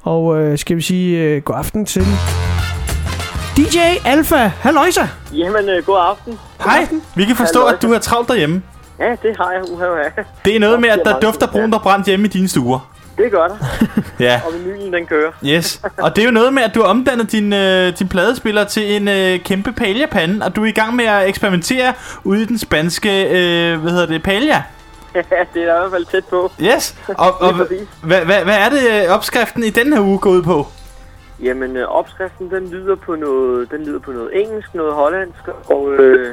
Og skal vi sige god aften til DJ Alpha. Halløjsa. Jamen, god aften. Hej. Vi kan forstå, at du er travlt derhjemme. Ja, det har jeg. Det er noget med, at der dufter brunt og brændt hjemme i dine stuer. Det gør der. Ja. Og vinylen, den kører. Yes. Og det er jo noget med, at du har omdannet din pladespiller til en kæmpe Palja-pande, og du er i gang med at eksperimentere ude i den spanske, Palja. Ja, det er i hvert fald tæt på. Yes. Og hvad er det opskriften i den her uge går ud på? Jamen, opskriften, den lyder på noget engelsk, noget hollandsk, og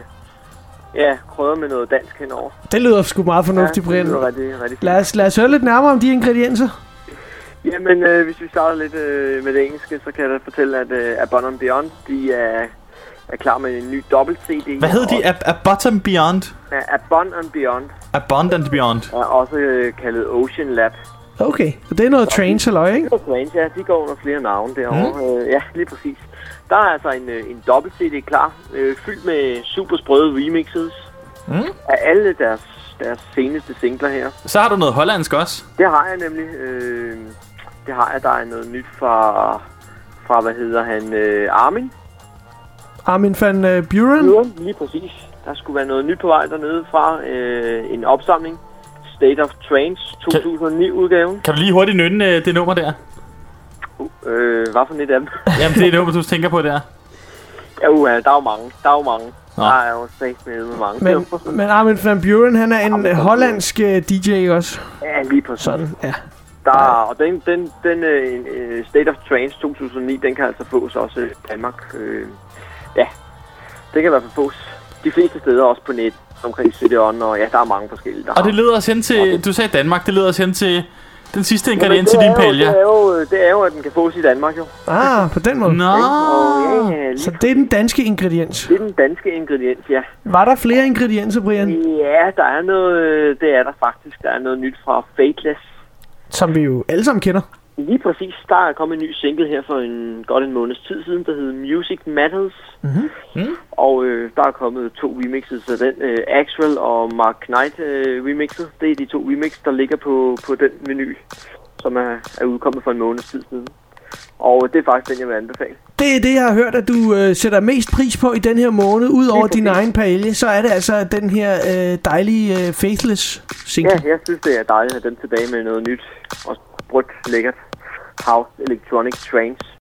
krydder med noget dansk henover. Det lyder sgu meget fornuftigt, Brian. Det lyder rigtig lad os høre lidt nærmere om de ingredienser. Jamen, hvis vi starter lidt med det engelske, så kan jeg da fortælle, at Abundant Beyond, de er klar med en ny dobbelt-CD. Hvad hedder de? Abundant Beyond? Ja, Abundant Beyond. Abundant Beyond. Er også kaldet Ocean Lab. Okay, så det er noget Trains, eller ikke? Det er Trains, ja. De går under flere navne derovre. Ja, lige præcis. Der er altså en dobbelt-CD klar, fyldt med super sprøde remixes af alle deres seneste singler her. Så har du noget hollandsk også? Det har jeg nemlig. Det har jeg. Der er noget nyt fra hvad hedder han, Armin. Armin van Buuren? Lige præcis. Der skulle være noget nyt på vej dernede fra. En opsamling. State of Trance 2009-udgaven. Kan du lige hurtigt nynne det nummer der? Hvad for et af dem? Jamen, det er nummer, du tænker på der. Ja, der er jo mange. Der er jo sagt med mange. Men Armin van Buuren, han er en hollandsk DJ også. Ja, lige præcis. Sådan, ja. Og den State of Trance 2009, den kan altså fås også i Danmark. Ja, det kan i hvert fald fås de fleste steder, også på net, omkring CD-ON, og ja, der er mange forskellige. Og det leder os hen til, du sagde Danmark, det leder os hen til den sidste ingrediens til din Palja. Det er jo, at den kan fås i Danmark, jo. På den måde. Nå. Så det er den danske ingrediens. Det er den danske ingrediens, ja. Var der flere ingredienser, Brian? Ja, der er noget, det er der faktisk. Der er noget nyt fra Fateless. Som vi jo alle sammen kender. Lige præcis. Der er kommet en ny single her for godt en måneds tid siden, der hedder Music Matters. Og der er kommet 2 remixes af den. Axwell og Mark Knight remixet. Det er de 2 remixes, der ligger på den vinyl, som er udkommet for en måneds tid siden. Og det er faktisk den, jeg vil anbefale. Det er det, jeg har hørt, at du sætter mest pris på i den her måned, ud over din egen Palje. Så er det altså den her dejlige Faithless single. Ja, jeg synes, det er dejligt at have den tilbage med noget nyt og brudt lækkert house electronic trance.